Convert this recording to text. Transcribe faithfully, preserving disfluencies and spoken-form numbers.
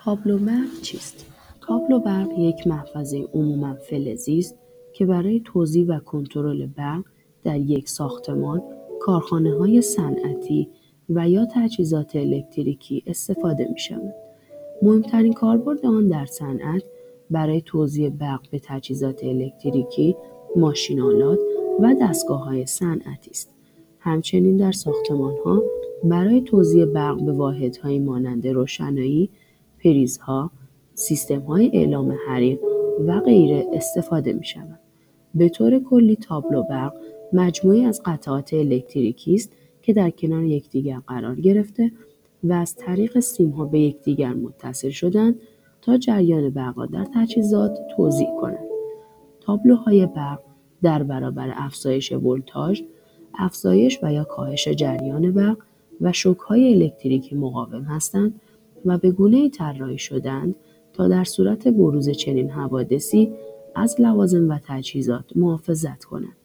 تابلو برق چیست؟ تابلو برق یک محفظه عموماً فلزی است که برای توزیع و کنترل برق در یک ساختمان، کارخانه‌های صنعتی و یا تجهیزات الکتریکی استفاده می‌شود. مهمترین کاربرد آن در صنعت برای توزیع برق به تجهیزات الکتریکی، ماشین‌آلات و دستگاه‌های صنعتی است. همچنین در ساختمان‌ها برای توزیع برق به واحدهایی مانند روشنایی، پریزها، سیستم‌های اعلام حریق و غیره استفاده می‌شود. به طور کلی تابلو برق مجموعه‌ای از قطعات الکتریکی است که در کنار یکدیگر قرار گرفته و از طریق سیم‌ها به یکدیگر متصل شده‌اند تا جریان برق را در تجهیزات توزیع کنند. تابلوهای برق در برابر افزایش ولتاژ، افزایش و یا کاهش جریان برق و شوک‌های الکتریکی مقاوم هستند و به گونه‌ای طراحی شده‌اند تا در صورت بروز چنین حوادثی از لوازم و تجهیزات محافظت کنند.